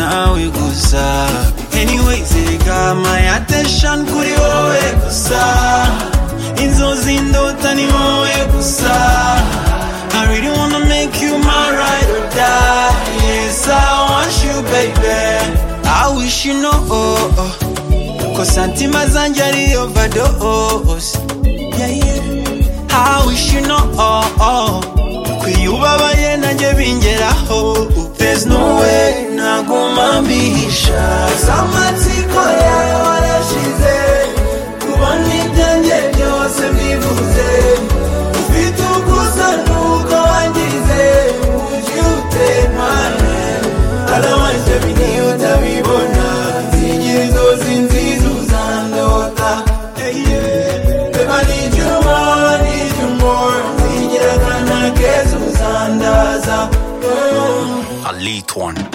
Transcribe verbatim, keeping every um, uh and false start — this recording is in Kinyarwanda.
nawe gusa. Anyways, I got my attention kuri wowe gusa. Inzozi ndota ni wowe gusa. I really wanna make you my ride or die. Yes, I want you, baby. I wish you know, oh, oh. Cause santima zanje ari overdose. Yeah, yeah. I wish you know, oh, oh. Kwiyubabaye nanje bingeraho. There's no way naguma mbihisha. Zamatsiko yawe warashize. Kubona ibyanjye byose mbivuze. Ufite ugusa nuko wangize. Would you take my hand? Otherwise baby niyo utabibona. Nzigire inzozi nziza uzandota. Hey yeah. Babe I need you more, I need you more. Nzigire akana keza uzandaza. Elite one.